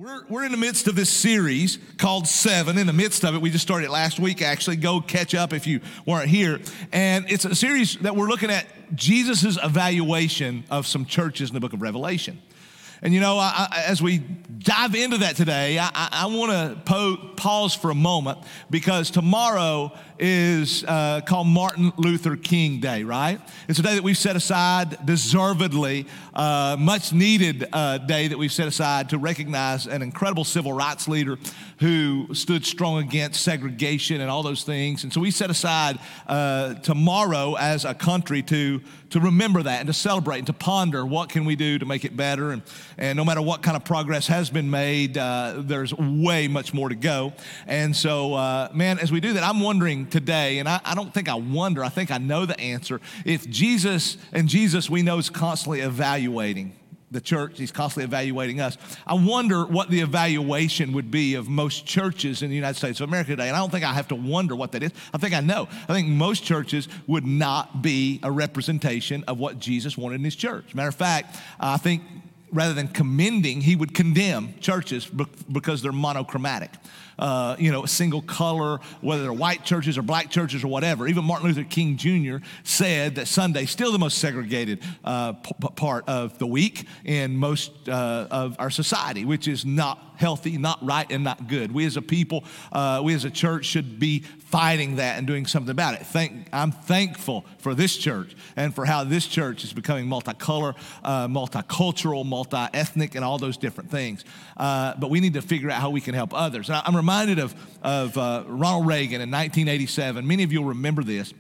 We're in the midst of this series called Seven. In the midst of it, we just started last week, actually. Go catch up if you weren't here. And it's a series that we're looking at Jesus' evaluation of some churches in the book of Revelation. And you know, as we dive into that today, I want to pause for a moment because tomorrow is called Martin Luther King Day, right? It's a day that we've set aside deservedly, much needed day that we've set aside to recognize an incredible civil rights leader who stood strong against segregation and all those things. And so we set aside tomorrow as a country to remember that and to celebrate and to ponder what can we do to make it better. And no matter what kind of progress has been made, there's way much more to go. And so, man, as we do that, I'm wondering today, and I don't think I wonder, I think I know the answer. If Jesus we know is constantly evaluating the church, he's constantly evaluating us. I wonder what the evaluation would be of most churches in the United States of America today. And I don't think I have to wonder what that is. I think I know. I think most churches would not be a representation of what Jesus wanted in his church. Matter of fact, I think rather than commending, he would condemn churches because they're monochromatic. A single color, whether they're white churches or black churches or whatever. Even Martin Luther King Jr. said that Sunday's still the most segregated part of the week in most of our society, which is not healthy, not right, and not good. We as a people, we as a church should be fighting that and doing something about it. I'm thankful for this church and for how this church is becoming multicolor, multicultural, multi-ethnic, and all those different things. But we need to figure out how we can help others. And I'm reminded of Ronald Reagan in 1987. Many of you will remember this.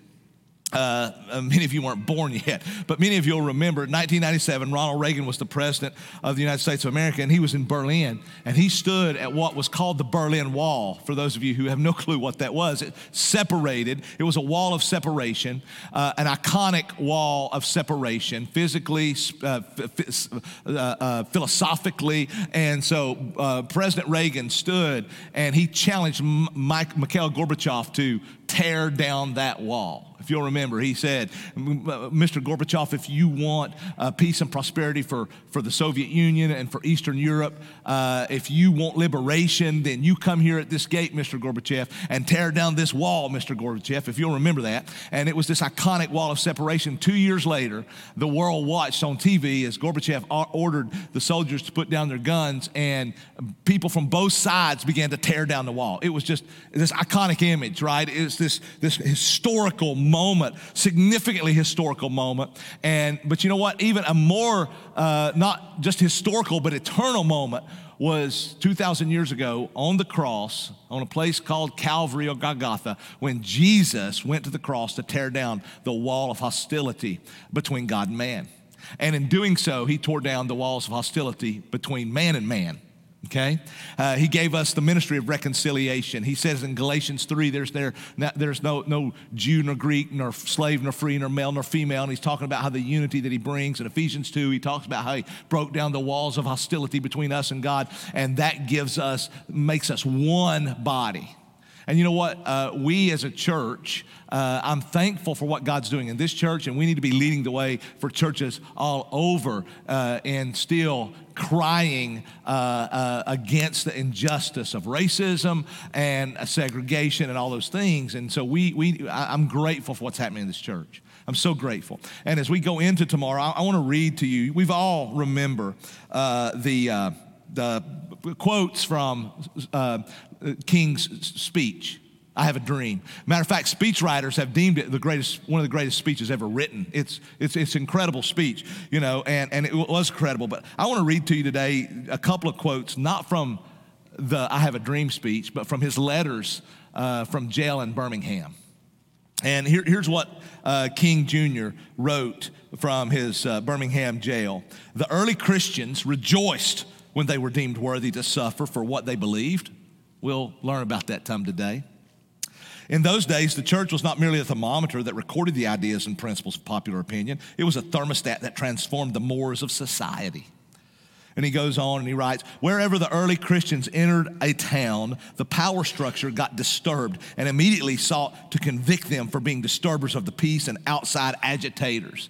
Many of you weren't born yet, but many of you will remember 1997, Ronald Reagan was the president of the United States of America, and he was in Berlin, and he stood at what was called the Berlin Wall. For those of you who have no clue what that was, it was a wall of separation, an iconic wall of separation, physically, philosophically, and so President Reagan stood, and he challenged Mikhail Gorbachev to tear down that wall. If you'll remember, he said, Mr. Gorbachev, if you want peace and prosperity for the Soviet Union and for Eastern Europe, if you want liberation, then you come here at this gate, Mr. Gorbachev, and tear down this wall, Mr. Gorbachev, if you'll remember that. And it was this iconic wall of separation. 2 years later, the world watched on TV as Gorbachev ordered the soldiers to put down their guns, and people from both sides began to tear down the wall. It was just this iconic image, right? It was this historical moment, significantly historical moment. But you know what? Even a more, not just historical, but eternal moment was 2,000 years ago on the cross, on a place called Calvary or Golgotha, when Jesus went to the cross to tear down the wall of hostility between God and man. And in doing so, he tore down the walls of hostility between man and man. Okay, he gave us the ministry of reconciliation. He says in Galatians 3, there's no Jew nor Greek, nor slave nor free, nor male nor female. And he's talking about how the unity that he brings. In Ephesians 2, he talks about how he broke down the walls of hostility between us and God, and that makes us one body. And you know what? We as a church, I'm thankful for what God's doing in this church, and we need to be leading the way for churches all over and still crying against the injustice of racism and segregation and all those things. And so I'm grateful for what's happening in this church. I'm so grateful. And as we go into tomorrow, I want to read to you. We've all remember the quotes from King's speech, I Have a Dream. Matter of fact, speechwriters have deemed it one of the greatest speeches ever written. It's incredible speech, and it was credible. But I want to read to you today a couple of quotes, not from the I Have a Dream speech, but from his letters from jail in Birmingham. And here's what King Jr. wrote from his Birmingham jail. The early Christians rejoiced when they were deemed worthy to suffer for what they believed. We'll learn about that some today. In those days, the church was not merely a thermometer that recorded the ideas and principles of popular opinion. It was a thermostat that transformed the mores of society. And he goes on and he writes, wherever the early Christians entered a town, the power structure got disturbed and immediately sought to convict them for being disturbers of the peace and outside agitators.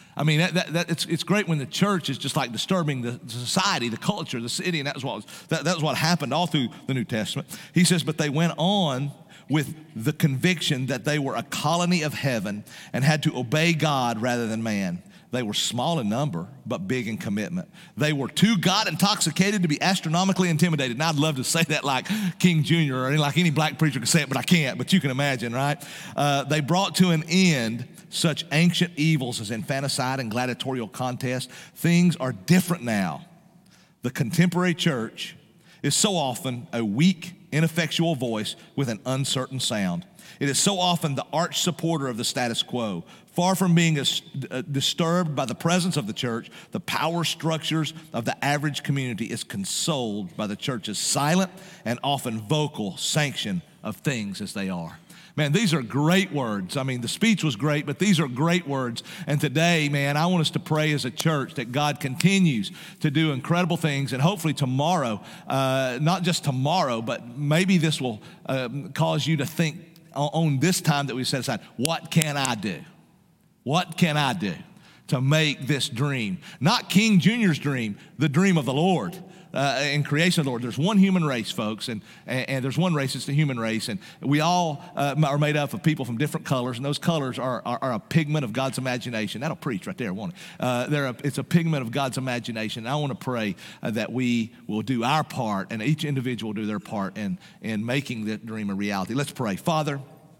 I mean, it's great when the church is just like disturbing the society, the culture, the city, and that was what happened all through the New Testament. He says, but they went on with the conviction that they were a colony of heaven and had to obey God rather than man. They were small in number, but big in commitment. They were too God-intoxicated to be astronomically intimidated. And I'd love to say that like King Jr. or like any black preacher could say it, but I can't. But you can imagine, right? They brought to an end such ancient evils as infanticide and gladiatorial contest. Things are different now. The contemporary church is so often a weak, ineffectual voice with an uncertain sound. It is so often the arch supporter of the status quo. Far from being disturbed by the presence of the church, the power structures of the average community is consoled by the church's silent and often vocal sanction of things as they are. Man, these are great words. I mean, the speech was great, but these are great words. And today, man, I want us to pray as a church that God continues to do incredible things. And hopefully tomorrow, not just tomorrow, but maybe this will cause you to think on this time that we set aside, what can I do? What can I do to make this dream? Not King Jr.'s dream, the dream of the Lord. In creation of the Lord. There's one human race, folks, and there's one race, it's the human race, and we all are made up of people from different colors, and those colors are a pigment of God's imagination. That'll preach right there, won't it? It's a pigment of God's imagination. And I want to pray that we will do our part, and each individual will do their part in making that dream a reality. Let's pray. Father,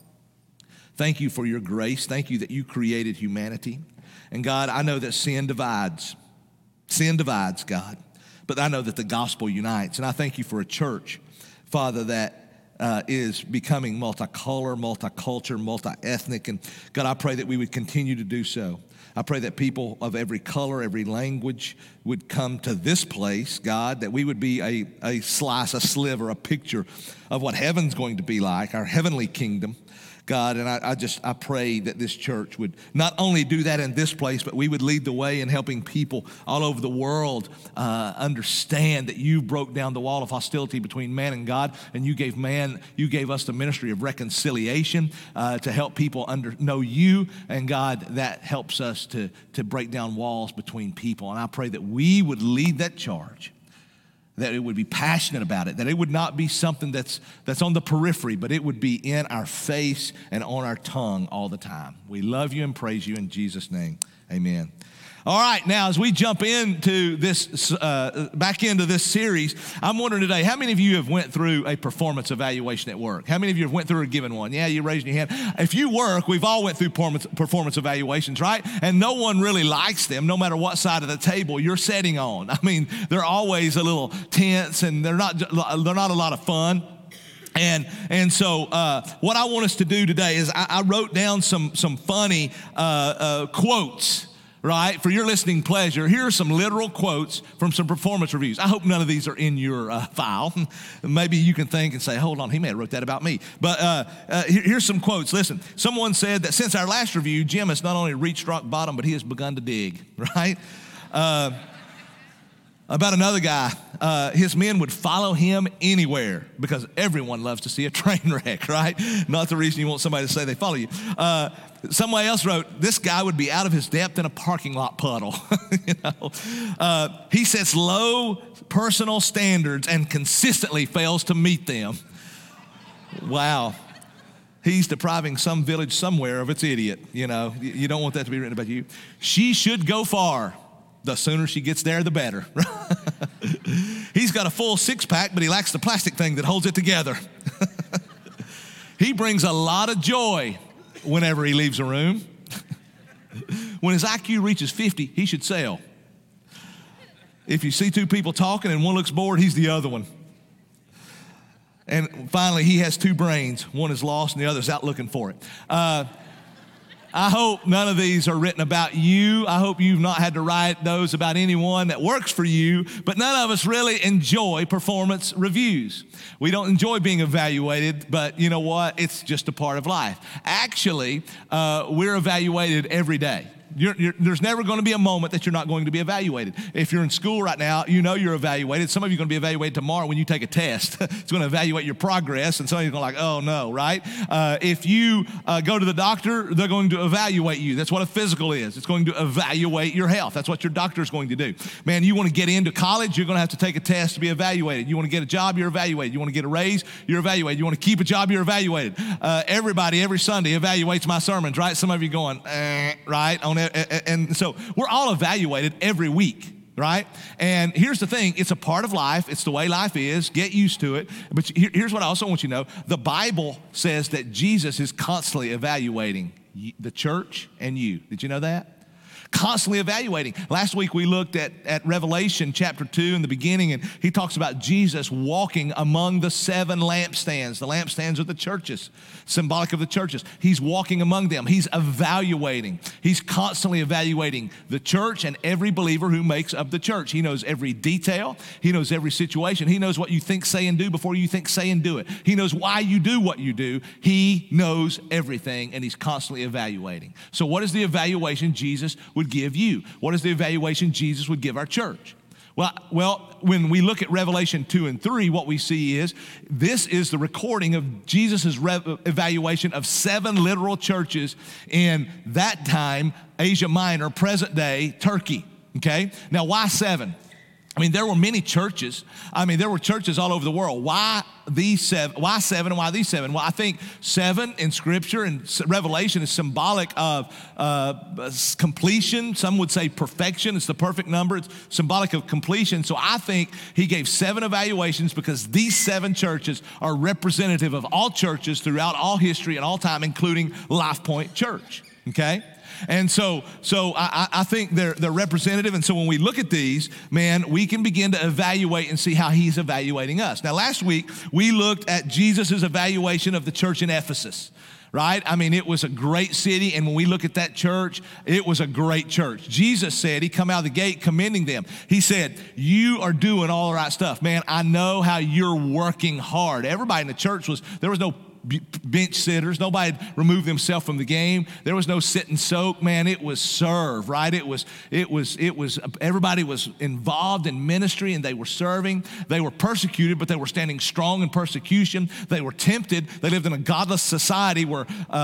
thank you for your grace. Thank you that you created humanity. And God, I know that sin divides. Sin divides, God. But I know that the gospel unites. And I thank you for a church, Father, that is becoming multicolor, multicultural, multi-ethnic. And God, I pray that we would continue to do so. I pray that people of every color, every language would come to this place, God, that we would be a slice, a sliver, a picture of what heaven's going to be like, our heavenly kingdom. God, and I pray that this church would not only do that in this place, but we would lead the way in helping people all over the world understand that you broke down the wall of hostility between man and God, and you gave us the ministry of reconciliation to help people know you, and God, that helps us to break down walls between people. And I pray that we would lead that charge, that it would be passionate about it, that it would not be something that's on the periphery, but it would be in our face and on our tongue all the time. We love you and praise you in Jesus' name. Amen. All right, now as we jump into this, back into this series, I'm wondering today, how many of you have went through a performance evaluation at work? How many of you have went through or given one? Yeah, you're raising your hand. If you work, we've all went through performance evaluations, right? And no one really likes them, no matter what side of the table you're sitting on. I mean, they're always a little tense, and they're not a lot of fun. And so what I want us to do today is I wrote down some funny quotes, right, for your listening pleasure. Here are some literal quotes from some performance reviews. I hope none of these are in your file. Maybe you can think and say, hold on, he may have wrote that about me. But here's some quotes. Listen, someone said that since our last review, Jim has not only reached rock bottom, but he has begun to dig, right? About another guy, his men would follow him anywhere because everyone loves to see a train wreck, right? Not the reason you want somebody to say they follow you. Somebody else wrote, this guy would be out of his depth in a parking lot puddle. You know? He sets low personal standards and consistently fails to meet them. Wow. He's depriving some village somewhere of its idiot. You know, you don't want that to be written about you. She should go far. The sooner she gets there, the better. He's got a full six-pack, but he lacks the plastic thing that holds it together. He brings a lot of joy whenever he leaves a room. When his IQ reaches 50, he should sell. If you see two people talking and one looks bored, he's the other one. And finally, he has two brains. One is lost and the other's out looking for it. I hope none of these are written about you. I hope you've not had to write those about anyone that works for you, but none of us really enjoy performance reviews. We don't enjoy being evaluated, but you know what? It's just a part of life. Actually, we're evaluated every day. There's never going to be a moment that you're not going to be evaluated. If you're in school right now, you know you're evaluated. Some of you are going to be evaluated tomorrow when you take a test. It's going to evaluate your progress, and some of you are going to like, oh no, right? If you go to the doctor, they're going to evaluate you. That's what a physical is. It's going to evaluate your health. That's what your doctor is going to do. Man, you want to get into college, you're going to have to take a test to be evaluated. You want to get a job, you're evaluated. You want to get a raise, you're evaluated. You want to keep a job, you're evaluated. Everybody, every Sunday, evaluates my sermons, right? Some of you going, right? And so we're all evaluated every week, right? And here's the thing, it's a part of life. It's the way life is. Get used to it. But here's what I also want you to know. The Bible says that Jesus is constantly evaluating the church and you. Did you know that? Constantly evaluating. Last week we looked at Revelation chapter 2 in the beginning, and he talks about Jesus walking among the 7 lampstands. The lampstands are the churches, symbolic of the churches. He's walking among them. He's evaluating. He's constantly evaluating the church and every believer who makes up the church. He knows every detail. He knows every situation. He knows what you think, say, and do before you think, say, and do it. He knows why you do what you do. He knows everything, and he's constantly evaluating. So what is the evaluation Jesus would give you? What is the evaluation Jesus would give our church? Well, when we look at Revelation 2 and 3, what we see is this is the recording of Jesus' evaluation of 7 literal churches in that time, Asia Minor, present day Turkey, okay? Now, why 7? I mean, there were many churches. I mean, there were churches all over the world. Why these 7? Why 7 and why these 7? Well, I think 7 in Scripture and Revelation is symbolic of completion. Some would say perfection. It's the perfect number. It's symbolic of completion. So I think he gave 7 evaluations because these 7 churches are representative of all churches throughout all history and all time, including Life Point Church, okay? And so I think they're representative. And so when we look at these, man, we can begin to evaluate and see how he's evaluating us. Now, last week, we looked at Jesus' evaluation of the church in Ephesus, right? I mean, it was a great city. And when we look at that church, it was a great church. Jesus said, he come out of the gate commending them. He said, you are doing all the right stuff. Man, I know how you're working hard. Everybody in the church there was no bench sitters. Nobody had removed themselves from the game. There was no sit and soak, man. It was serve, right? It was, everybody was involved in ministry and they were serving. They were persecuted, but they were standing strong in persecution. They were tempted. They lived in a godless society where,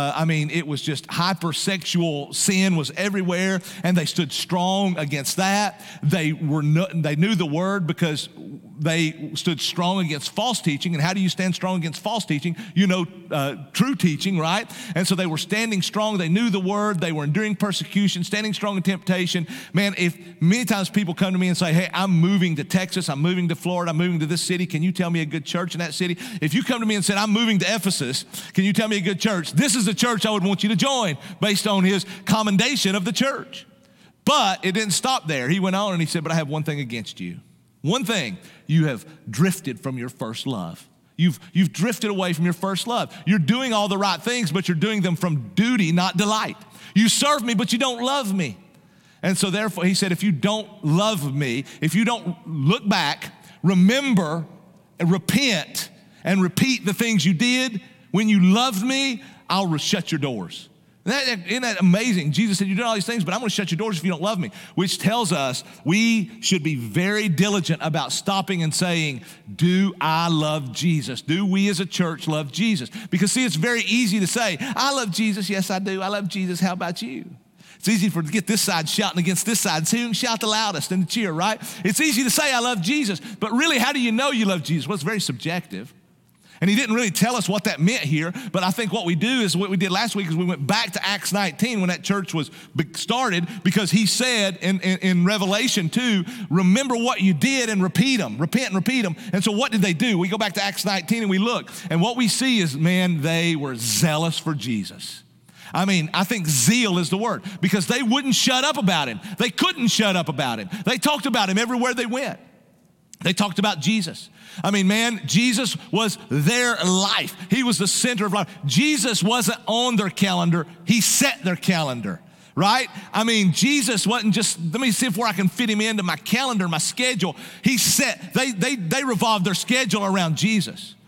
it was just hypersexual sin was everywhere, and they stood strong against that. They knew the word because they stood strong against false teaching. And how do you stand strong against false teaching? You know, true teaching, right? And so they were standing strong. They knew the word. They were enduring persecution, standing strong in temptation. Man, if many times people come to me and say, hey, I'm moving to Texas, I'm moving to Florida, I'm moving to this city. Can you tell me a good church in that city? If you come to me and said, I'm moving to Ephesus, can you tell me a good church? This is the church I would want you to join based on his commendation of the church. But it didn't stop there. He went on and he said, but I have one thing against you. One thing, you have drifted from your first love. You've drifted away from your first love. You're doing all the right things, but you're doing them from duty, not delight. You serve me, but you don't love me. And so therefore, he said, if you don't love me, if you don't look back, remember and repent and repeat the things you did when you loved me, I'll shut your doors. Isn't that amazing? Jesus said, you did all these things, but I'm going to shut your doors if you don't love me, which tells us we should be very diligent about stopping and saying, do I love Jesus? Do we as a church love Jesus? Because see, it's very easy to say, I love Jesus. Yes, I do. I love Jesus. How about you? It's easy to get this side shouting against this side. So you can shout the loudest and the cheer, right? It's easy to say I love Jesus, but really, how do you know you love Jesus? Well, it's very subjective. And he didn't really tell us what that meant here, but I think what we do is what we did last week is we went back to Acts 19 when that church was started, because he said in Revelation 2, remember what you did and repeat them, repent and repeat them. And so what did they do? We go back to Acts 19 and we look, and what we see is, man, they were zealous for Jesus. I mean, I think zeal is the word, because they wouldn't shut up about him. They couldn't shut up about him. They talked about him everywhere they went. They talked about Jesus. I mean, man, Jesus was their life. He was the center of life. Jesus wasn't on their calendar. He set their calendar, right? I mean, Jesus wasn't just, let me see if where I can fit him into my calendar, my schedule. He set, they revolved their schedule around Jesus.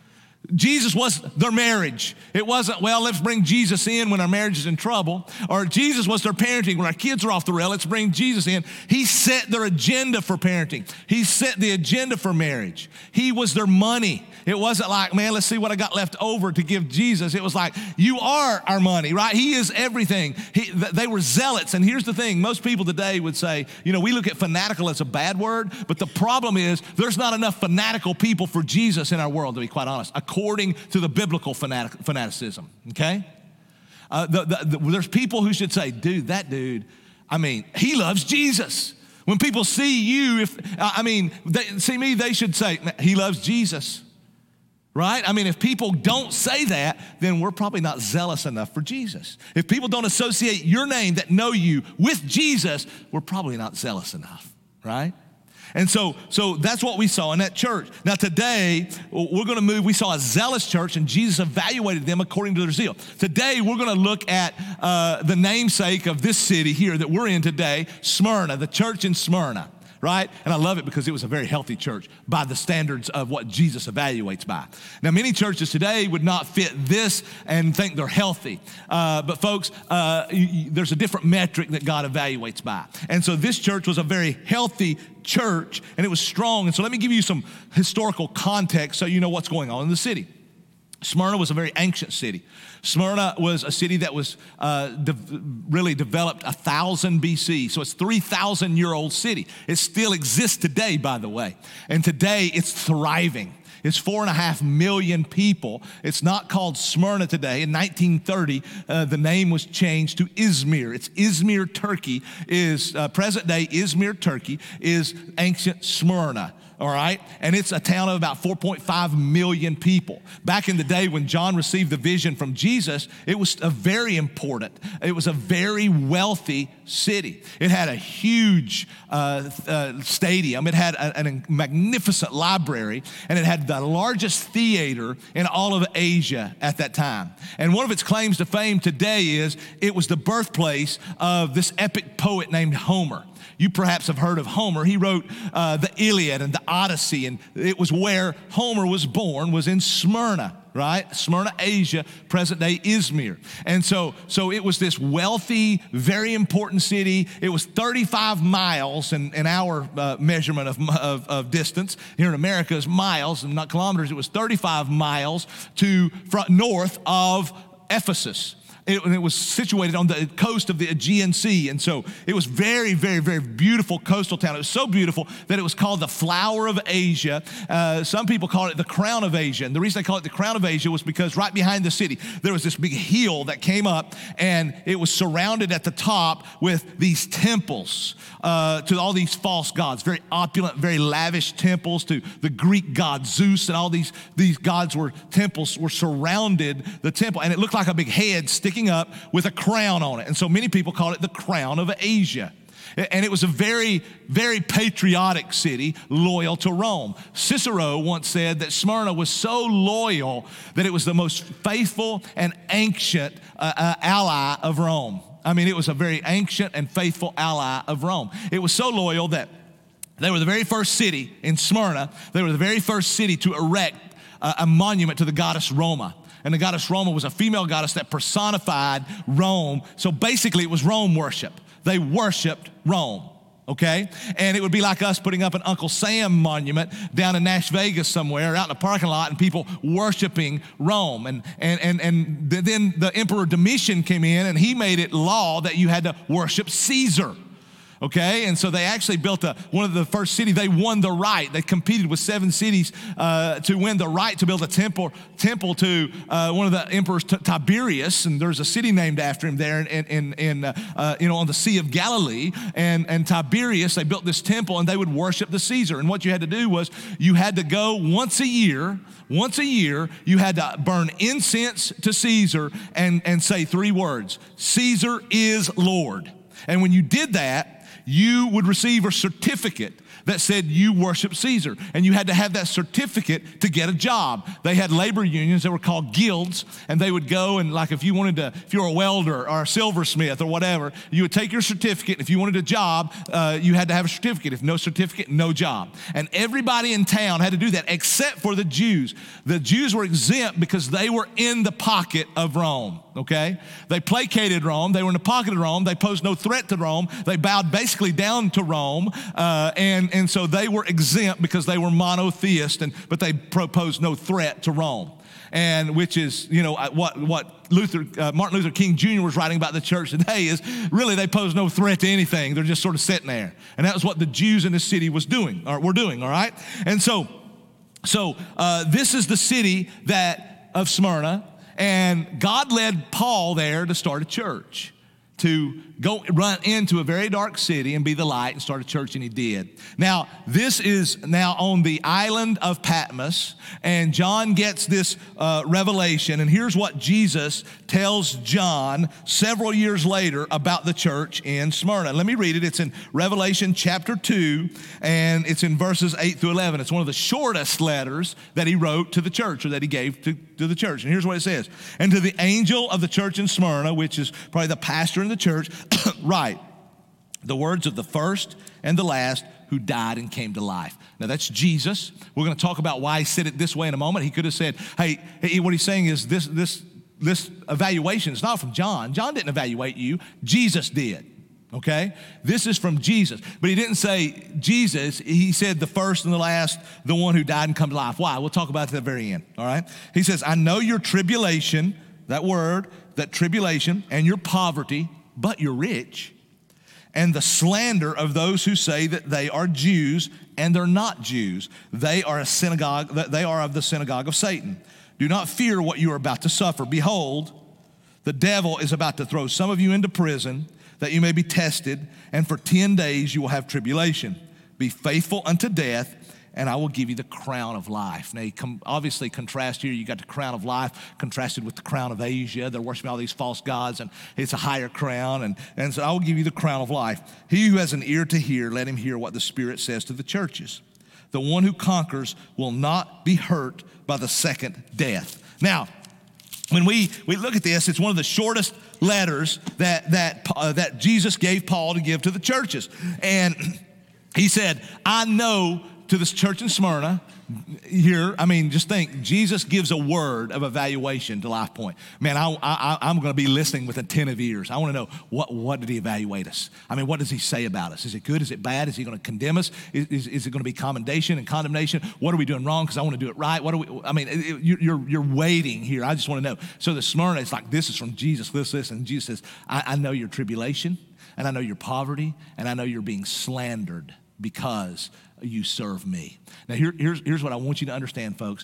Jesus was their marriage. It wasn't, well, let's bring Jesus in when our marriage is in trouble. Or Jesus was their parenting. When our kids are off the rail, let's bring Jesus in. He set their agenda for parenting. He set the agenda for marriage. He was their money. It wasn't like, man, let's see what I got left over to give Jesus. It was like, you are our money, right? He is everything. They were zealots. And here's the thing. Most people today would say, we look at fanatical as a bad word, but the problem is there's not enough fanatical people for Jesus in our world, to be quite honest, according to the biblical fanaticism, okay? There's people who should say, that dude, he loves Jesus. When people see you, they see me, they should say, he loves Jesus, right? If people don't say that, then we're probably not zealous enough for Jesus. If people don't associate your name that know you with Jesus, we're probably not zealous enough, right? And so that's what we saw in that church. Now today, we're going to move. We saw a zealous church, and Jesus evaluated them according to their zeal. Today, we're going to look at the namesake of this city here that we're in today, Smyrna, the church in Smyrna, right? And I love it because it was a very healthy church by the standards of what Jesus evaluates by. Now, many churches today would not fit this and think they're healthy. But folks, there's a different metric that God evaluates by. And so this church was a very healthy church, and it was strong. And so let me give you some historical context so you know what's going on in the city. Smyrna was a very ancient city. Smyrna was a city that was really developed 1000 BC. So it's 3,000-year-old city. It still exists today, by the way. And today it's thriving. It's 4.5 million people. It's not called Smyrna today. In 1930, the name was changed to Izmir. It's Izmir, Turkey, is present-day Izmir, Turkey, is ancient Smyrna. All right? And it's a town of about 4.5 million people. Back in the day when John received the vision from Jesus, it was a very important, it was a very wealthy city. It had a huge stadium. It had a magnificent library, and it had the largest theater in all of Asia at that time. And one of its claims to fame today is it was the birthplace of this epic poet named Homer. You perhaps have heard of Homer. He wrote the Iliad and the Odyssey, and it was where Homer was born, was in Smyrna, right? Smyrna, Asia, present-day Izmir. And so it was this wealthy, very important city. It was 35 miles in our measurement of distance. Here in America is miles and not kilometers. It was 35 miles north of Ephesus. It was situated on the coast of the Aegean Sea. And so it was very, very, very beautiful coastal town. It was so beautiful that it was called the Flower of Asia. Some people call it the Crown of Asia. And the reason they call it the Crown of Asia was because right behind the city, there was this big hill that came up, and it was surrounded at the top with these temples to all these false gods, very opulent, very lavish temples to the Greek god Zeus, and all these gods temples were surrounded the temple. And it looked like a big head sticking up with a crown on it. And so many people call it the Crown of Asia. And it was a very, very patriotic city, loyal to Rome. Cicero once said that Smyrna was so loyal that it was the most faithful and ancient ally of Rome. It was a very ancient and faithful ally of Rome. It was so loyal that they were the very first city in Smyrna. They were the very first city to erect a monument to the goddess Roma. And the goddess Roma was a female goddess that personified Rome. So basically it was Rome worship. They worshiped Rome, okay? And it would be like us putting up an Uncle Sam monument down in Nash Vegas somewhere, out in a parking lot, and people worshiping Rome. And then the Emperor Domitian came in, and he made it law that you had to worship Caesar. Okay, and so they actually built one of the first cities. They won the right. They competed with 7 cities to win the right to build a temple to one of the emperors, Tiberius, and there's a city named after him there on the Sea of Galilee. And Tiberius, they built this temple, and they would worship the Caesar. And what you had to do was you had to go once a year. Once a year, you had to burn incense to Caesar and say 3 words: Caesar is Lord. And when you did that, you would receive a certificate that said you worship Caesar, and you had to have that certificate to get a job. They had labor unions that were called guilds, and they would go and, like, if you were a welder or a silversmith or whatever, you would take your certificate. If you wanted a job, you had to have a certificate. If no certificate, no job. And everybody in town had to do that except for the Jews. The Jews were exempt because they were in the pocket of Rome, okay? They placated Rome. They were in the pocket of Rome. They posed no threat to Rome. They bowed basically down to Rome, and so they were exempt because they were monotheist, but they proposed no threat to Rome. And which is, what Martin Luther King Jr. was writing about the church today is really they pose no threat to anything. They're just sort of sitting there. And that was what the Jews in this city were doing, all right? And so this is the city of Smyrna, and God led Paul there to start a church, to go run into a very dark city and be the light and start a church, and he did. Now, this is now on the island of Patmos, and John gets this revelation, and here's what Jesus tells John several years later about the church in Smyrna. Let me read it. It's in Revelation chapter 2, and it's in verses 8 through 11. It's one of the shortest letters that he wrote to the church, or that he gave to the church. And here's what it says. And to the angel of the church in Smyrna, which is probably the pastor in the church, write the words of the first and the last who died and came to life. Now that's Jesus. We're going to talk about why he said it this way in a moment. He could have said, hey, what he's saying is this evaluation is not from John. John didn't evaluate you. Jesus did. Okay? This is from Jesus. But he didn't say Jesus. He said the first and the last, the one who died and come to life. Why? We'll talk about it at the very end. All right? He says, I know your tribulation, that word, that tribulation, and your poverty, but you're rich, and the slander of those who say that they are Jews and they're not Jews. They are of the synagogue of Satan. Do not fear what you are about to suffer. Behold, the devil is about to throw some of you into prison that you may be tested, and for 10 days you will have tribulation. Be faithful unto death, and I will give you the crown of life. Now, obviously contrast here, you got the crown of life contrasted with the crown of Asia. They're worshiping all these false gods, and it's a higher crown, and so I will give you the crown of life. He who has an ear to hear, let him hear what the Spirit says to the churches. The one who conquers will not be hurt by the second death. Now, when we look at this, it's one of the shortest letters that Jesus gave Paul to give to the churches. And he said, I know to this church in Smyrna here, just think, Jesus gives a word of evaluation to Life Point. Man, I'm going to be listening with attentive ears. I want to know, what did he evaluate us? What does he say about us? Is it good? Is it bad? Is he going to condemn us? Is it going to be commendation and condemnation? What are we doing wrong? Because I want to do it right. You're waiting here. I just want to know. So the Smyrna, it's like, this is from Jesus, this, and Jesus says, I know your tribulation, and I know your poverty, and I know you're being slandered because you serve me. Now, here's what I want you to understand, folks.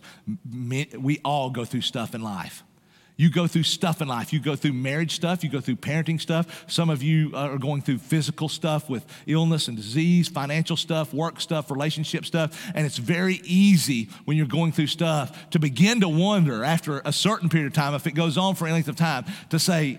We all go through stuff in life. You go through stuff in life. You go through marriage stuff. You go through parenting stuff. Some of you are going through physical stuff with illness and disease, financial stuff, work stuff, relationship stuff. And it's very easy when you're going through stuff to begin to wonder after a certain period of time, if it goes on for any length of time, to say,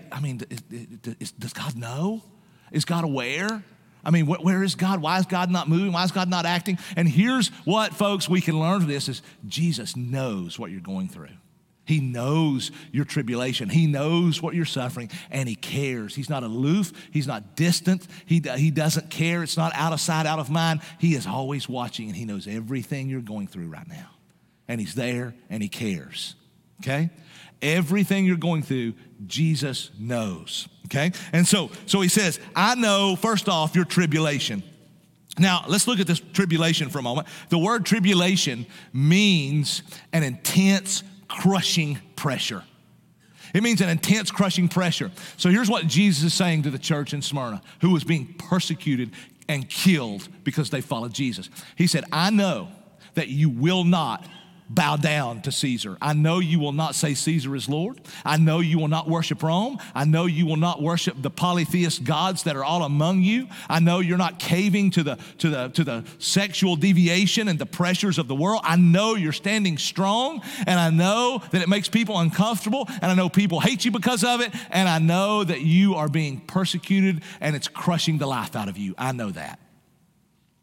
does God know? Is God aware? Where is God? Why is God not moving? Why is God not acting? And here's what, folks, we can learn from this is Jesus knows what you're going through. He knows your tribulation. He knows what you're suffering, and he cares. He's not aloof. He's not distant. He doesn't care. It's not out of sight, out of mind. He is always watching, and he knows everything you're going through right now. And he's there, and he cares, okay? Everything you're going through, Jesus knows, okay? And so he says, I know, first off, your tribulation. Now, let's look at this tribulation for a moment. The word tribulation means an intense, crushing pressure. It means an intense, crushing pressure. So here's what Jesus is saying to the church in Smyrna, who was being persecuted and killed because they followed Jesus. He said, I know that you will not bow down to Caesar. I know you will not say Caesar is Lord. I know you will not worship Rome. I know you will not worship the polytheist gods that are all among you. I know you're not caving to the sexual deviation and the pressures of the world. I know you're standing strong, and I know that it makes people uncomfortable, and I know people hate you because of it, and I know that you are being persecuted and it's crushing the life out of you. I know that.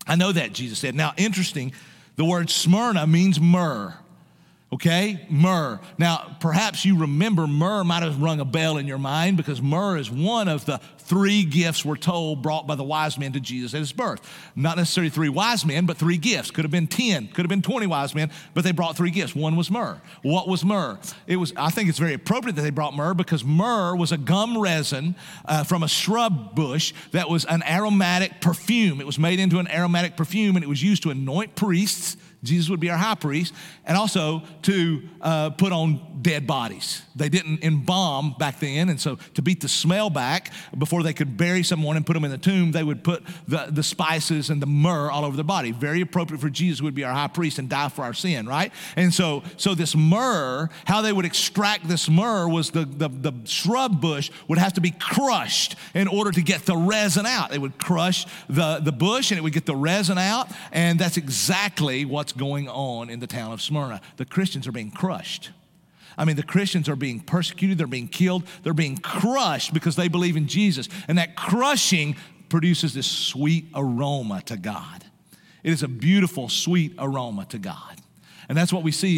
I know that, Jesus said. Now, interesting, the word Smyrna means myrrh. Okay, myrrh. Now, perhaps you remember myrrh might have rung a bell in your mind because myrrh is one of the 3 gifts we're told brought by the wise men to Jesus at his birth. Not necessarily 3 wise men, but 3 gifts. Could have been 10, could have been 20 wise men, but they brought 3 gifts. One was myrrh. What was myrrh? I think it's very appropriate that they brought myrrh because myrrh was a gum resin from a shrub bush that was an aromatic perfume. It was made into an aromatic perfume, and it was used to anoint priests. Jesus would be our high priest, and also to put on dead bodies. They didn't embalm back then, and so to beat the smell back, before they could bury someone and put them in the tomb, they would put the spices and the myrrh all over their body. Very appropriate for Jesus, who would be our high priest and die for our sin, right? And so this myrrh, how they would extract this myrrh was the shrub bush would have to be crushed in order to get the resin out. They would crush the bush, and it would get the resin out, and that's exactly what's going on in the town of Smyrna. The Christians are being crushed. I mean, the Christians are being persecuted, they're being killed, they're being crushed because they believe in Jesus. And that crushing produces this sweet aroma to God. It is a beautiful, sweet aroma to God. And that's what we see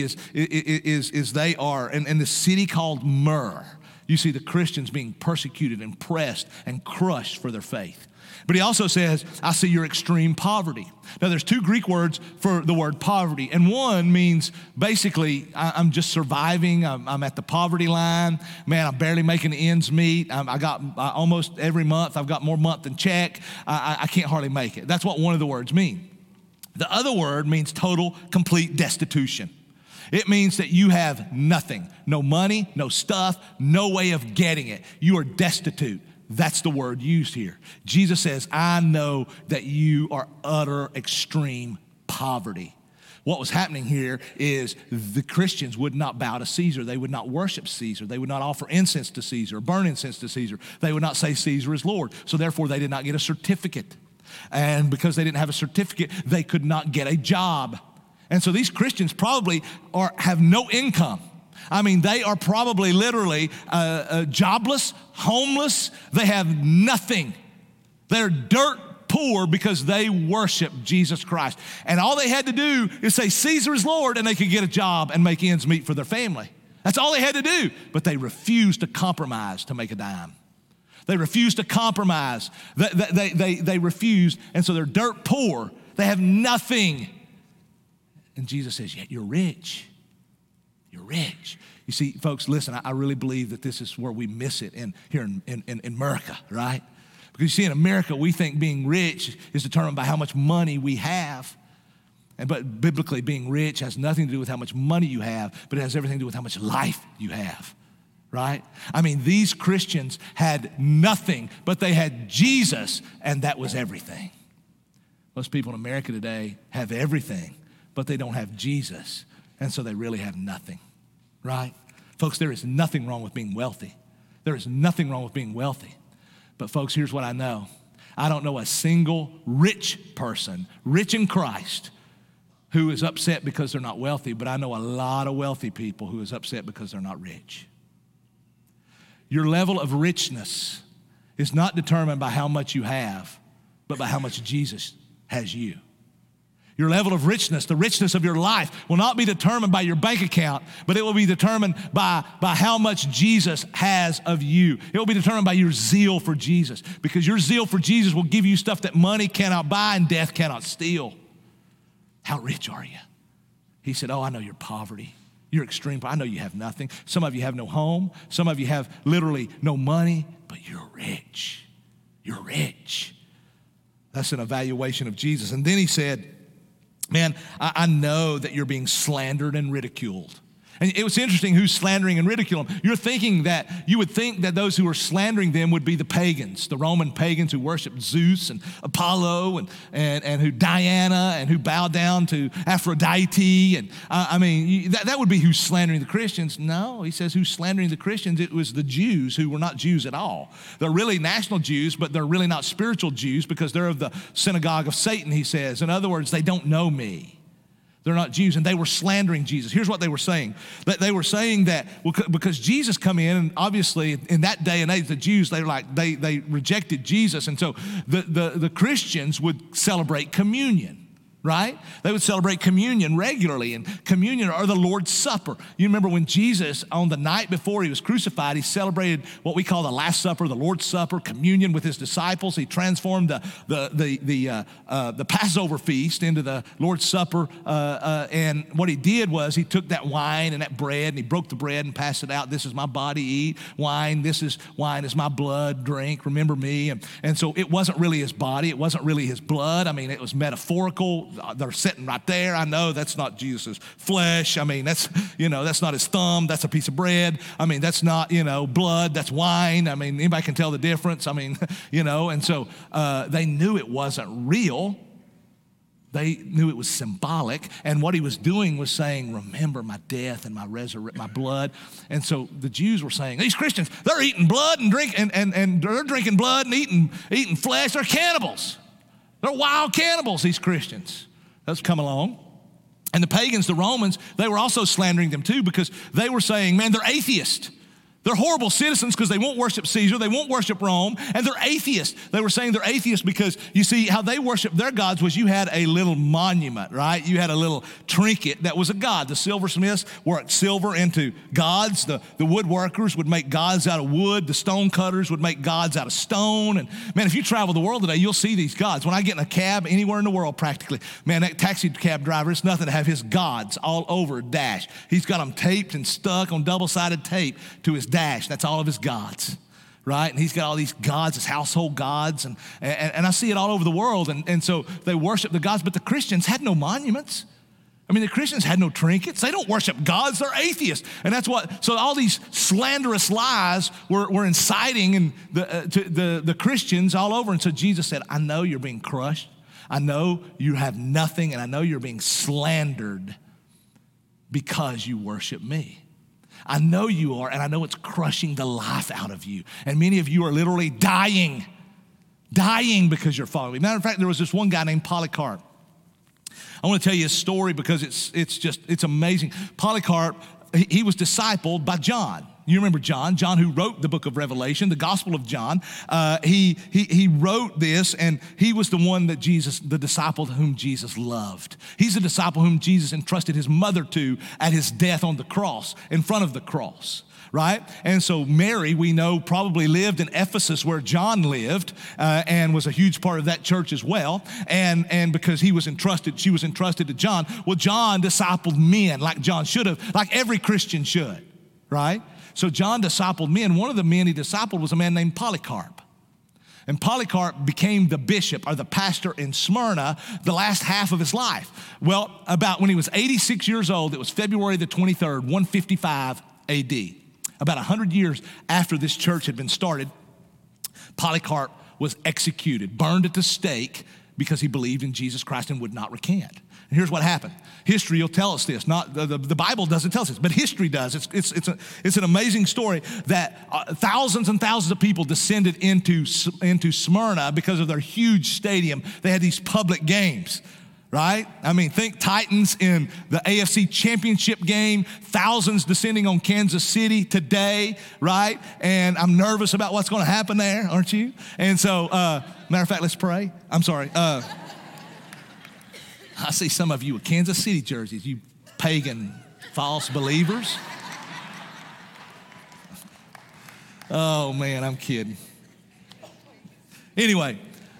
is they are, in the city called Myrrh, you see the Christians being persecuted and pressed and crushed for their faith. But he also says, I see your extreme poverty. Now, there's 2 Greek words for the word poverty, and one means basically I'm just surviving. I'm at the poverty line. Man, I'm barely making ends meet. I got almost every month, I've got more month than check. I can't hardly make it. That's what one of the words mean. The other word means total, complete destitution. It means that you have nothing, no money, no stuff, no way of getting it. You are destitute. That's the word used here. Jesus says, I know that you are utter extreme poverty. What was happening here is the Christians would not bow to Caesar. They would not worship Caesar. They would not offer incense to Caesar, burn incense to Caesar. They would not say Caesar is Lord. So therefore, they did not get a certificate. And because they didn't have a certificate, they could not get a job. And so these Christians probably have no income. I mean, they are probably literally jobless, homeless. They have nothing. They're dirt poor because they worship Jesus Christ. And all they had to do is say, Caesar is Lord, and they could get a job and make ends meet for their family. That's all they had to do. But they refused to compromise to make a dime. They refused to compromise. They refused, and so they're dirt poor. They have nothing. And Jesus says, yet you're rich. You're rich. You see, folks, listen, I really believe that this is where we miss it here in America, right? Because you see, in America, we think being rich is determined by how much money we have. But biblically, being rich has nothing to do with how much money you have, but it has everything to do with how much life you have, right? I mean, these Christians had nothing, but they had Jesus, and that was everything. Most people in America today have everything, but they don't have Jesus. And so they really have nothing, right? Folks, there is nothing wrong with being wealthy. There is nothing wrong with being wealthy. But folks, here's what I know. I don't know a single rich person, rich in Christ, who is upset because they're not wealthy, but I know a lot of wealthy people who is upset because they're not rich. Your level of richness is not determined by how much you have, but by how much Jesus has you. Your level of richness, the richness of your life, will not be determined by your bank account, but it will be determined by how much Jesus has of you. It will be determined by your zeal for Jesus, because your zeal for Jesus will give you stuff that money cannot buy and death cannot steal. How rich are you? He said, oh, I know your poverty. You're extreme. I know you have nothing. Some of you have no home. Some of you have literally no money, but you're rich. You're rich. That's an evaluation of Jesus. And then he said, man, I know that you're being slandered and ridiculed. And it was interesting who's slandering and ridiculing. You would think that those who are slandering them would be the pagans, the Roman pagans who worshiped Zeus and Apollo and who Diana and who bowed down to Aphrodite. And that would be who's slandering the Christians. No, he says who's slandering the Christians. It was the Jews who were not Jews at all. They're really national Jews, but they're really not spiritual Jews because they're of the synagogue of Satan, he says. In other words, they don't know me. They're not Jews, and they were slandering Jesus. Here's what they were saying. They were saying that because Jesus come in, and obviously in that day and age, the Jews, they rejected Jesus. And so the Christians would celebrate communion. Right? They would celebrate communion regularly, and communion or the Lord's Supper. You remember when Jesus, on the night before he was crucified, he celebrated what we call the Last Supper, the Lord's Supper, communion with his disciples. He transformed the Passover feast into the Lord's Supper, and what he did was he took that wine and that bread, and he broke the bread and passed it out. This is my body, eat. Wine is my blood, drink. Remember me. And so it wasn't really his body. It wasn't really his blood. I mean, it was metaphorical. They're sitting right there. I know that's not Jesus' flesh. I mean, that's not his thumb. That's a piece of bread. I mean, that's not, blood. That's wine. I mean, anybody can tell the difference. I mean, and so they knew it wasn't real. They knew it was symbolic. And what he was doing was saying, remember my death and my blood. And so the Jews were saying, these Christians, they're eating blood and drinking, and they're drinking blood and eating flesh. They're cannibals. They're wild cannibals, these Christians. Let's come along. And the pagans, the Romans, they were also slandering them too, because they were saying, man, they're atheists. They're horrible citizens because they won't worship Caesar, they won't worship Rome, and they're atheists. They were saying they're atheists because, you see, how they worshiped their gods was you had a little monument, right? You had a little trinket that was a god. The silversmiths worked silver into gods. The woodworkers would make gods out of wood. The stone cutters would make gods out of stone. And, man, if you travel the world today, you'll see these gods. When I get in a cab anywhere in the world practically, man, that taxi cab driver, it's nothing to have his gods all over a dash. He's got them taped and stuck on double-sided tape to his dash. That's all of his gods, right? And he's got all these gods, his household gods, and I see it all over the world. And so they worship the gods, but the Christians had no monuments. I mean, the Christians had no trinkets. They don't worship gods. They're atheists. And that's so all these slanderous lies were inciting the Christians all over. And so Jesus said, I know you're being crushed. I know you have nothing, and I know you're being slandered because you worship me. I know you are, and I know it's crushing the life out of you. And many of you are literally dying because you're following me. Matter of fact, there was this one guy named Polycarp. I want to tell you a story because it's amazing. Polycarp, he was discipled by John. You remember John who wrote the book of Revelation, the Gospel of John. He wrote this, and he was the one that the disciple whom Jesus loved. He's the disciple whom Jesus entrusted his mother to at his death on the cross, in front of the cross, right? And so Mary, we know, probably lived in Ephesus where John lived, and was a huge part of that church as well. And because she was entrusted to John. Well, John discipled men like John should have, like every Christian should, right? So John discipled men. One of the men he discipled was a man named Polycarp. And Polycarp became the bishop or the pastor in Smyrna the last half of his life. Well, about when he was 86 years old, it was February the 23rd, 155 AD. About 100 years after this church had been started, Polycarp was executed, burned at the stake because he believed in Jesus Christ and would not recant. And here's what happened. History will tell us this. Not the Bible doesn't tell us this, but history does. It's an amazing story that thousands and thousands of people descended into Smyrna because of their huge stadium. They had these public games, right? I mean, think Titans in the AFC Championship game, thousands descending on Kansas City today, right? And I'm nervous about what's going to happen there, aren't you? And so, matter of fact, let's pray. I'm sorry. I see some of you with Kansas City jerseys, you pagan false believers. Oh, man, I'm kidding. Anyway.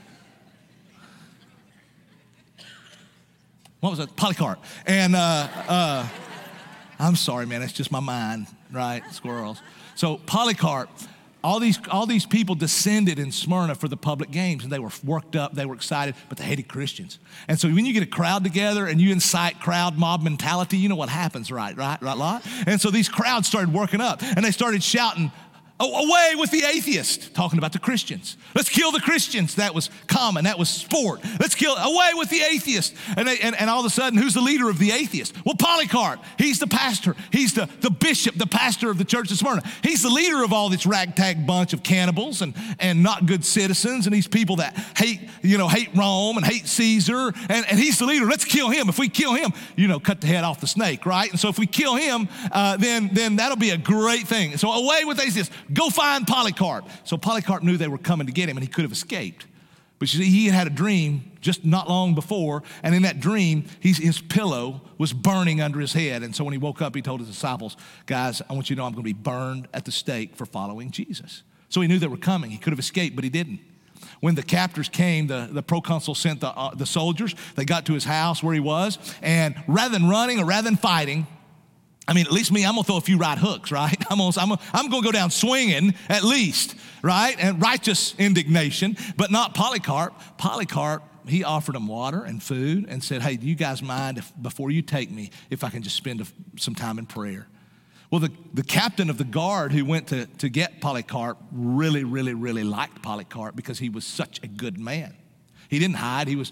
What was that? Polycarp. And I'm sorry, man, that's just my mind, right? Squirrels. So Polycarp, all these people descended in Smyrna for the public games, and they were worked up, they were excited, but they hated Christians. And so when you get a crowd together and you incite crowd mob mentality, you know what happens, right? And so these crowds started working up, and they started shouting, Away with the atheist, talking about the Christians. Let's kill the Christians. That was common. That was sport. Away with the atheist. And all of a sudden, who's the leader of the atheist? Well, Polycarp. He's the pastor. He's the bishop, the pastor of the church of Smyrna. He's the leader of all this ragtag bunch of cannibals and not good citizens and these people that hate Rome and hate Caesar. And he's the leader. Let's kill him. If we kill him, cut the head off the snake, right? And so if we kill him, then that'll be a great thing. So away with atheists. Go find Polycarp. So Polycarp knew they were coming to get him and he could have escaped. But you see, he had a dream just not long before, and in that dream, his pillow was burning under his head. And so when he woke up, he told his disciples, guys, I want you to know I'm going to be burned at the stake for following Jesus. So he knew they were coming. He could have escaped, but he didn't. When the captors came, the proconsul sent the soldiers. They got to his house where he was, and rather than running or rather than fighting, at least me, I'm going to throw a few right hooks, right? I'm going to go down swinging at least, right? And righteous indignation, but not Polycarp. Polycarp, he offered them water and food and said, hey, do you guys mind before you take me, if I can just spend some time in prayer? Well, the captain of the guard who went to get Polycarp really, really, really liked Polycarp because he was such a good man. He didn't hide. He was,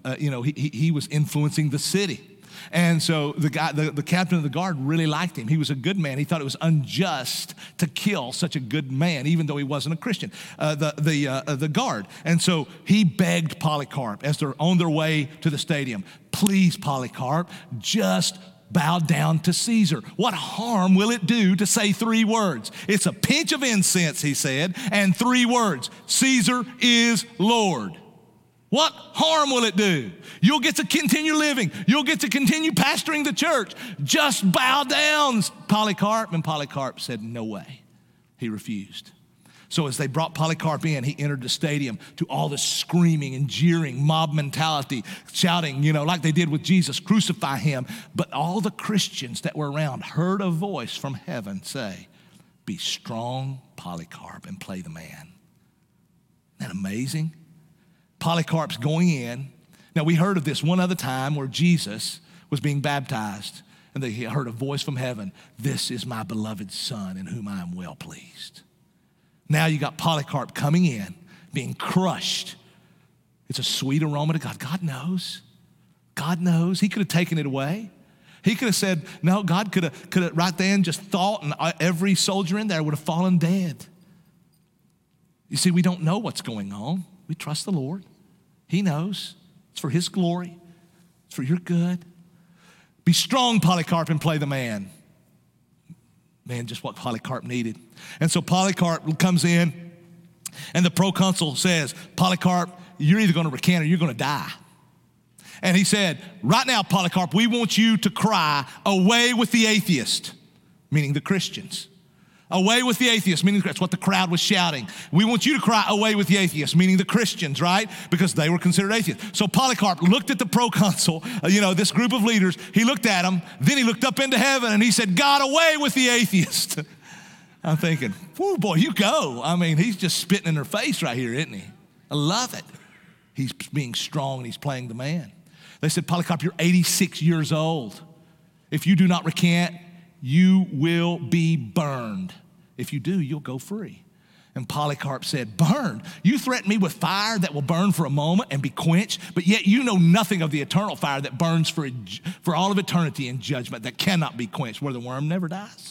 he was influencing the city. And so the captain of the guard really liked him. He was a good man. He thought it was unjust to kill such a good man, even though he wasn't a Christian, the guard. And so he begged Polycarp as they're on their way to the stadium, please, Polycarp, just bow down to Caesar. What harm will it do to say 3 words? It's a pinch of incense, he said, and 3 words. Caesar is Lord. What harm will it do? You'll get to continue living. You'll get to continue pastoring the church. Just bow down, Polycarp. And Polycarp said, no way. He refused. So as they brought Polycarp in, he entered the stadium to all this screaming and jeering, mob mentality, shouting, like they did with Jesus, crucify him. But all the Christians that were around heard a voice from heaven say, be strong, Polycarp, and play the man. Isn't that amazing? Polycarp's going in. Now, we heard of this one other time where Jesus was being baptized, and they heard a voice from heaven, this is my beloved Son in whom I am well pleased. Now you got Polycarp coming in, being crushed. It's a sweet aroma to God. God knows. God knows. He could have taken it away. He could have said, no, God could have right then just thought, and every soldier in there would have fallen dead. You see, we don't know what's going on. We trust the Lord. He knows. It's for his glory. It's for your good. Be strong, Polycarp, and play the man. Man, just what Polycarp needed. And so Polycarp comes in, and the proconsul says, Polycarp, you're either going to recant or you're going to die. And he said, right now, Polycarp, we want you to cry, away with the atheist, meaning the Christians. Away with the atheists, meaning that's what the crowd was shouting. We want you to cry away with the atheists, meaning the Christians, right? Because they were considered atheists. So Polycarp looked at the proconsul, this group of leaders. He looked at them. Then he looked up into heaven and he said, God, away with the atheists. I'm thinking, whoo, boy, you go. He's just spitting in their face right here, isn't he? I love it. He's being strong and he's playing the man. They said, Polycarp, you're 86 years old. If you do not recant, you will be burned. If you do, you'll go free. And Polycarp said, burned? You threaten me with fire that will burn for a moment and be quenched, but yet you know nothing of the eternal fire that burns for all of eternity in judgment that cannot be quenched, where the worm never dies.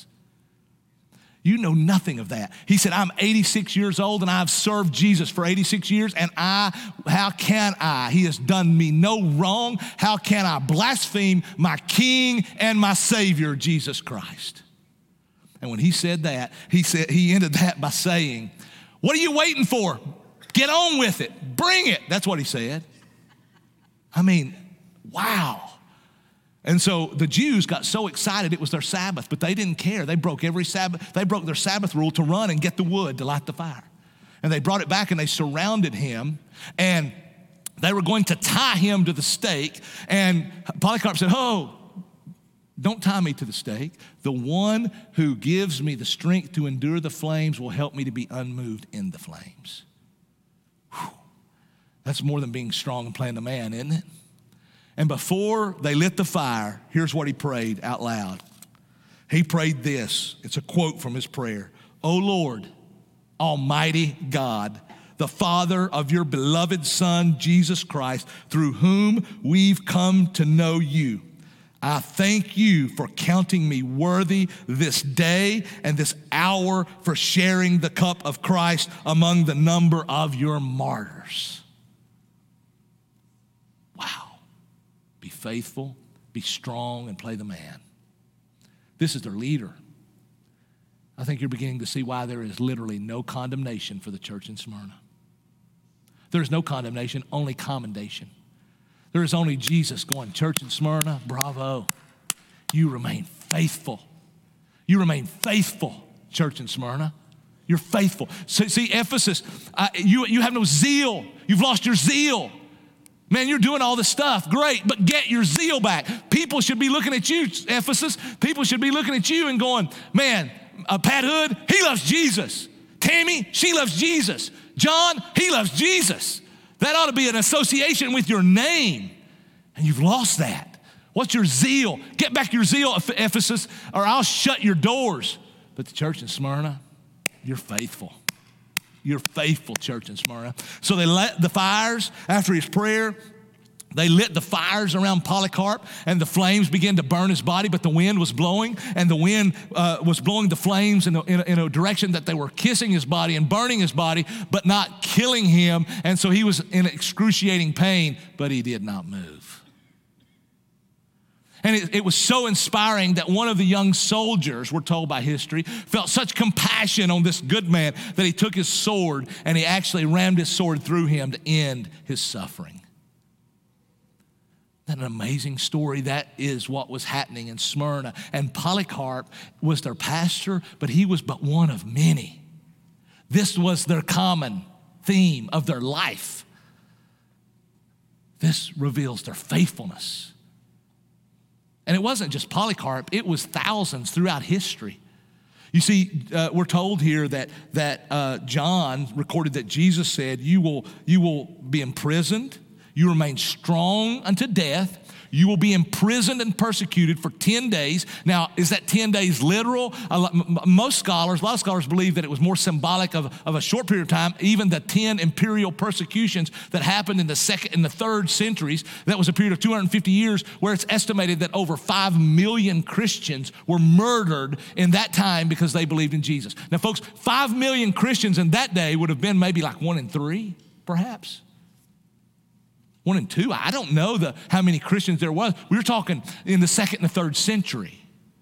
You know nothing of that. He said, I'm 86 years old and I've served Jesus for 86 years, and how can I? He has done me no wrong. How can I blaspheme my King and my Savior, Jesus Christ? And when he said that, he ended that by saying, what are you waiting for? Get on with it. Bring it. That's what he said. Wow. And so the Jews got so excited it was their Sabbath, but they didn't care. They broke every Sabbath. They broke their Sabbath rule to run and get the wood to light the fire. And they brought it back and they surrounded him, and they were going to tie him to the stake. And Polycarp said, oh, don't tie me to the stake. The one who gives me the strength to endure the flames will help me to be unmoved in the flames. Whew. That's more than being strong and playing the man, isn't it? And before they lit the fire, here's what he prayed out loud. He prayed this. It's a quote from his prayer. Oh Lord, Almighty God, the Father of your beloved Son, Jesus Christ, through whom we've come to know you. I thank you for counting me worthy this day and this hour for sharing the cup of Christ among the number of your martyrs. Wow. Be faithful, be strong, and play the man. This is their leader. I think you're beginning to see why there is literally no condemnation for the church in Smyrna. There is no condemnation, only commendation. There is only Jesus going, church in Smyrna, bravo. You remain faithful. You remain faithful, church in Smyrna. You're faithful. So, see, Ephesus, you have no zeal. You've lost your zeal. Man, you're doing all this stuff. Great, but get your zeal back. People should be looking at you, Ephesus. People should be looking at you and going, man, Pat Hood, he loves Jesus. Tammy, she loves Jesus. John, he loves Jesus. That ought to be an association with your name. And you've lost that. What's your zeal? Get back your zeal, Ephesus, or I'll shut your doors. But the church in Smyrna, you're faithful. You're faithful, church in Smyrna. So they lit the fires after his prayer. They lit the fires around Polycarp, and the flames began to burn his body, but the wind was blowing, and the wind was blowing the flames in a direction that they were kissing his body and burning his body, but not killing him. And so he was in excruciating pain, but he did not move. And it was so inspiring that one of the young soldiers, we're told by history, felt such compassion on this good man that he took his sword and he actually rammed his sword through him to end his suffering. Isn't that an amazing story? That is what was happening in Smyrna. And Polycarp was their pastor, but he was but one of many. This was their common theme of their life. This reveals their faithfulness. And it wasn't just Polycarp, it was thousands throughout history. You see, we're told here that John recorded that Jesus said, you will be imprisoned, you remain strong unto death, you will be imprisoned and persecuted for 10 days. Now, is that 10 days literal? A lot of scholars believe that it was more symbolic of a short period of time. Even the 10 imperial persecutions that happened in the second and the third centuries, that was a period of 250 years where it's estimated that over 5 million Christians were murdered in that time because they believed in Jesus. Now, folks, 5 million Christians in that day would have been maybe like 1 in 3, perhaps. 1 in 2, I don't know how many Christians there was. We were talking in the second and the third century.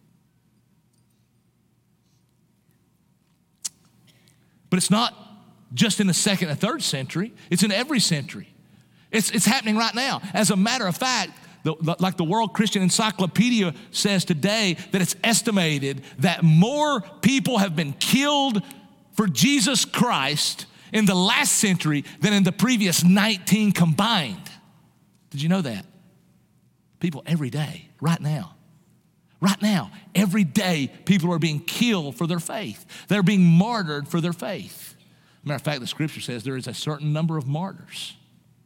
But it's not just in the second and third century. It's in every century. It's happening right now. As a matter of fact, like the World Christian Encyclopedia says today, that it's estimated that more people have been killed for Jesus Christ in the last century than in the previous 19 combined. Did you know that? People every day, right now, every day, people are being killed for their faith. They're being martyred for their faith. Matter of fact, the scripture says there is a certain number of martyrs.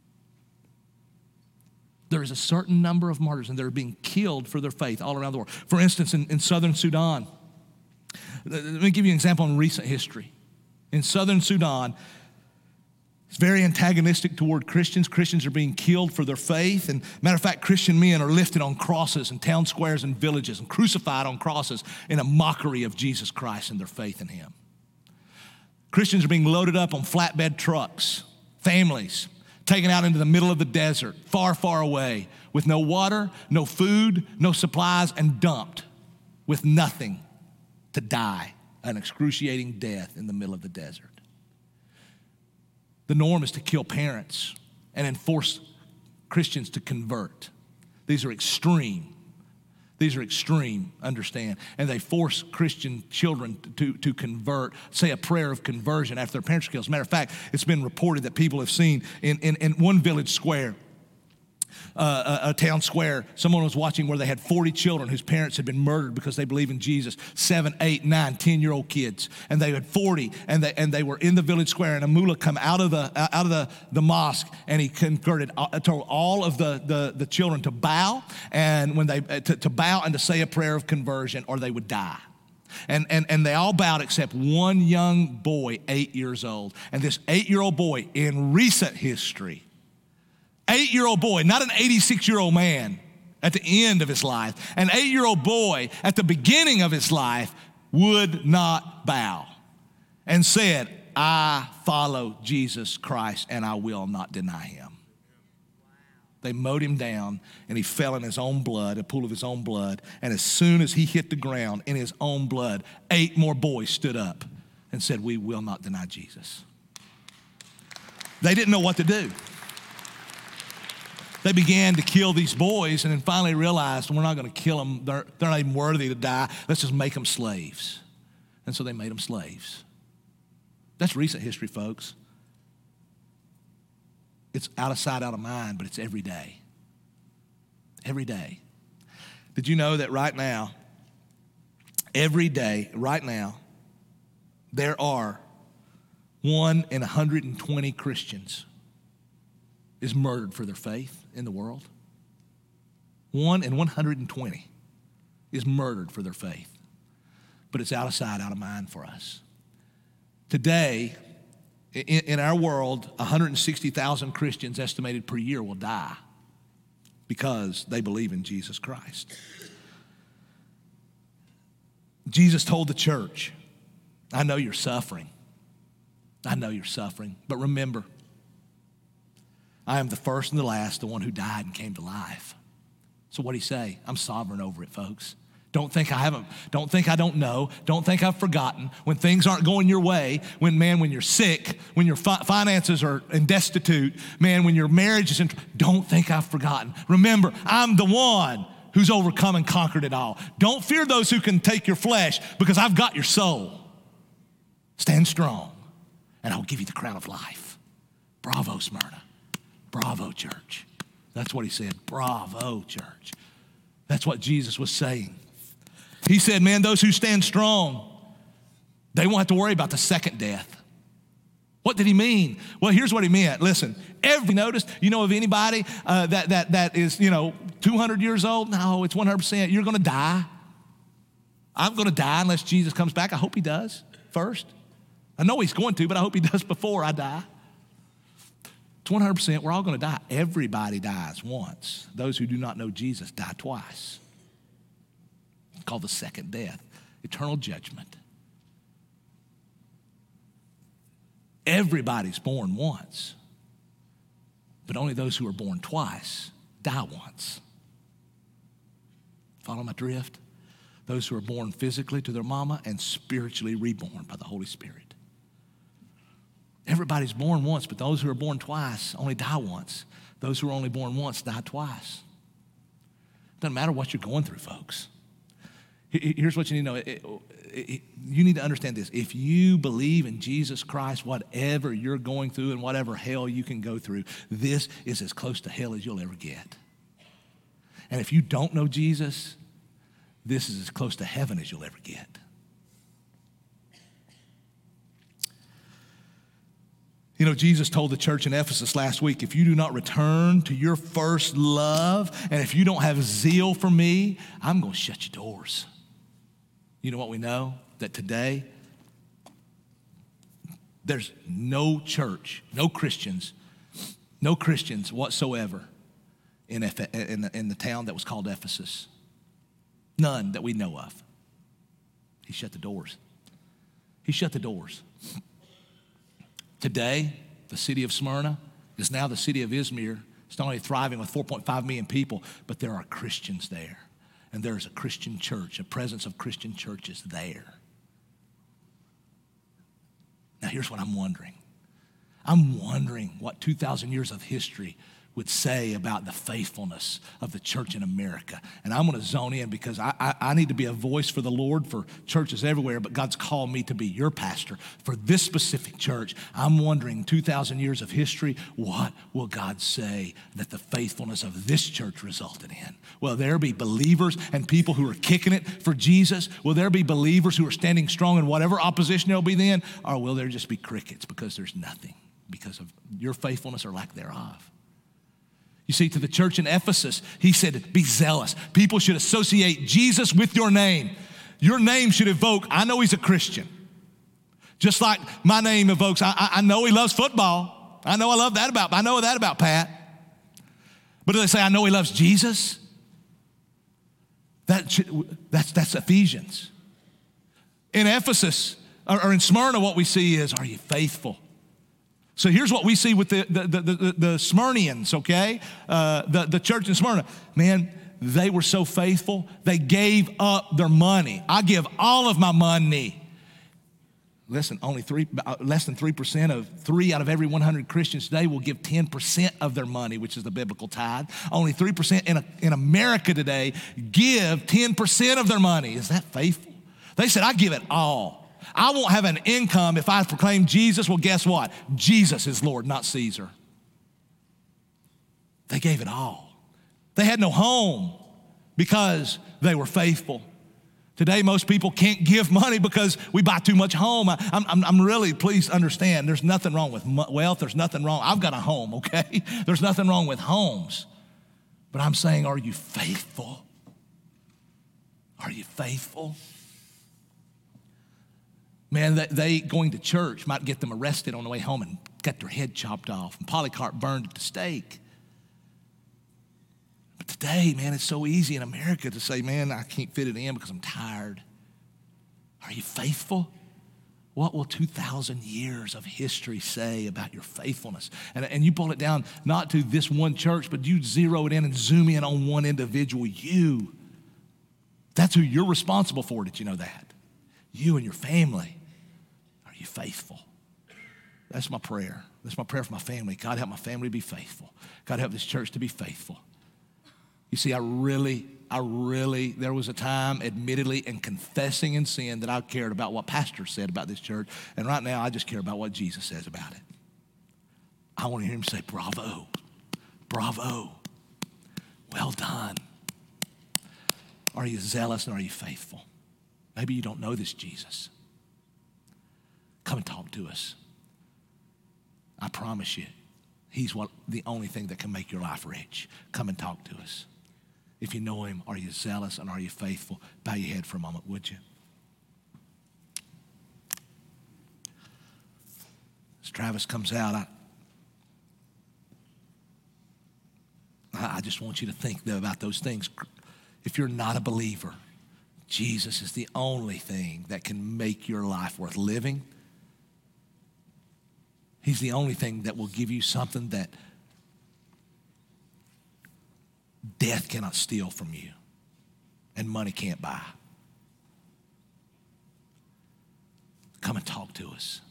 There is a certain number of martyrs, and they're being killed for their faith all around the world. For instance, in southern Sudan, let me give you an example in recent history. In southern Sudan, it's very antagonistic toward Christians. Christians are being killed for their faith. And matter of fact, Christian men are lifted on crosses in town squares and villages and crucified on crosses in a mockery of Jesus Christ and their faith in him. Christians are being loaded up on flatbed trucks, families taken out into the middle of the desert, far, far away, with no water, no food, no supplies, and dumped with nothing to die an excruciating death in the middle of the desert. The norm is to kill parents and enforce Christians to convert. These are extreme. Understand. And they force Christian children to convert, say a prayer of conversion after their parents are killed. As a matter of fact, it's been reported that people have seen in one village square, a town square, someone was watching where they had 40 children whose parents had been murdered because they believe in Jesus, 7, 8, 9, 10-year-old kids. And they had 40, and they were in the village square, and a mullah come out of the mosque, and he converted, told all of the children to bow, and when they to bow and to say a prayer of conversion, or they would die. And they all bowed except one young boy, 8 years old. And this 8-year-old boy in recent history, 8-year-old boy, not an 86-year-old man at the end of his life, an 8-year-old boy at the beginning of his life would not bow and said, I follow Jesus Christ and I will not deny him. They mowed him down and he fell in his own blood, a pool of his own blood. And as soon as he hit the ground in his own blood, 8 more boys stood up and said, we will not deny Jesus. They didn't know what to do. They began to kill these boys and then finally realized we're not going to kill them. They're not even worthy to die. Let's just make them slaves. And so they made them slaves. That's recent history, folks. It's out of sight, out of mind, but it's every day. Every day. Did you know that right now, every day, right now, there are 1 in 120 Christians is murdered for their faith in the world? 1 in 120 is murdered for their faith. But it's out of sight, out of mind for us. Today, in our world, 160,000 Christians estimated per year will die because they believe in Jesus Christ. Jesus told the church, I know you're suffering. I know you're suffering. But remember, I am the first and the last, the one who died and came to life. So what'd he say? I'm sovereign over it, folks. Don't think I haven't, don't think I don't know. Don't think I've forgotten. When things aren't going your way, when you're sick, when your finances are destitute, when your marriage is in, don't think I've forgotten. Remember, I'm the one who's overcome and conquered it all. Don't fear those who can take your flesh because I've got your soul. Stand strong and I'll give you the crown of life. Bravo, Smyrna. Bravo, church. That's what he said. Bravo, church. That's what Jesus was saying. He said, man, those who stand strong, they won't have to worry about the second death. What did he mean? Well, here's what he meant. Listen, noticed, you know of anybody that is, 200 years old? No, it's 100%. You're going to die. I'm going to die unless Jesus comes back. I hope he does first. I know he's going to, but I hope he does before I die. It's 100%. We're all going to die. Everybody dies once. Those who do not know Jesus die twice. It's called the second death, eternal judgment. Everybody's born once, but only those who are born twice die once. Follow my drift? Those who are born physically to their mama and spiritually reborn by the Holy Spirit. Everybody's born once, but those who are born twice only die once. Those who are only born once die twice. Doesn't matter what you're going through, folks. Here's what you need to know. You need to understand this. If you believe in Jesus Christ, whatever you're going through and whatever hell you can go through, this is as close to hell as you'll ever get. And if you don't know Jesus, this is as close to heaven as you'll ever get. Jesus told the church in Ephesus last week, if you do not return to your first love, and if you don't have zeal for me, I'm going to shut your doors. You know what we know? That today, there's no church, no Christians whatsoever in the town that was called Ephesus. None that we know of. He shut the doors. He shut the doors. Today, the city of Smyrna is now the city of Izmir. It's not only thriving with 4.5 million people, but there are Christians there. And there's a Christian church, a presence of Christian churches there. Now, here's what I'm wondering. I'm wondering what 2,000 years of history would say about the faithfulness of the church in America. And I'm going to zone in because I need to be a voice for the Lord for churches everywhere, but God's called me to be your pastor for this specific church. I'm wondering, 2,000 years of history, what will God say that the faithfulness of this church resulted in? Will there be believers and people who are kicking it for Jesus? Will there be believers who are standing strong in whatever opposition there'll be then? Or will there just be crickets because there's nothing because of your faithfulness or lack thereof? You see, to the church in Ephesus, he said, be zealous. People should associate Jesus with your name. Your name should evoke, I know he's a Christian. Just like my name evokes, I know he loves football. I know that about Pat. But do they say, I know he loves Jesus? That's Ephesians. In Ephesus, or in Smyrna, what we see is, are you faithful? So here's what we see with the Smyrnians, okay? The church in Smyrna. Man, they were so faithful, they gave up their money. I give all of my money. Listen, less than 3% of 3 out of every 100 Christians today will give 10% of their money, which is the biblical tithe. Only 3% in America today give 10% of their money. Is that faithful? They said, I give it all. I won't have an income if I proclaim Jesus. Well, guess what? Jesus is Lord, not Caesar. They gave it all. They had no home because they were faithful. Today, most people can't give money because we buy too much home. I'm really, please understand, there's nothing wrong with wealth. There's nothing wrong. I've got a home, okay? There's nothing wrong with homes. But I'm saying, are you faithful? Are you faithful? Man, they going to church might get them arrested on the way home and get their head chopped off and Polycarp burned at the stake. But today, man, it's so easy in America to say, man, I can't fit it in because I'm tired. Are you faithful? What will 2,000 years of history say about your faithfulness? And you pull it down not to this one church, but you zero it in and zoom in on one individual, you. That's who you're responsible for. Did you know that? You and your family. Are you faithful? That's my prayer. That's my prayer for my family. God, help my family to be faithful. God, help this church to be faithful. You see, I really, there was a time, admittedly, and confessing in sin that I cared about what pastors said about this church. And right now, I just care about what Jesus says about it. I want to hear him say, bravo, bravo, well done. Are you zealous and are you faithful? Maybe you don't know this Jesus. Come and talk to us. I promise you, he's the only thing that can make your life rich. Come and talk to us. If you know him, are you zealous and are you faithful? Bow your head for a moment, would you? As Travis comes out, I just want you to think about those things. If you're not a believer, Jesus is the only thing that can make your life worth living. He's the only thing that will give you something that death cannot steal from you and money can't buy. Come and talk to us.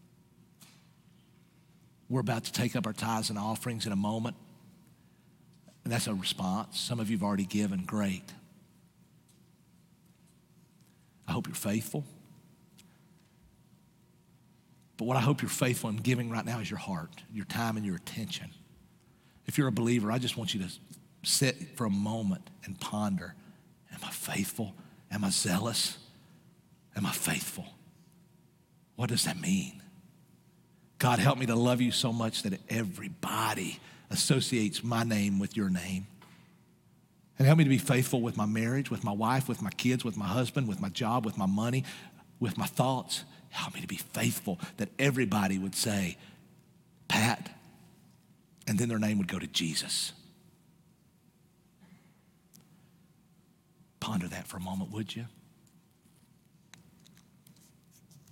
We're about to take up our tithes and offerings in a moment. And that's a response. Some of you have already given. Great. I hope you're faithful. But what I hope you're faithful in giving right now is your heart, your time, and your attention. If you're a believer, I just want you to sit for a moment and ponder. Am I faithful? Am I zealous? Am I faithful? What does that mean? God, help me to love you so much that everybody associates my name with your name. And help me to be faithful with my marriage, with my wife, with my kids, with my husband, with my job, with my money, with my thoughts. Help me to be faithful that everybody would say, Pat, and then their name would go to Jesus. Ponder that for a moment, would you?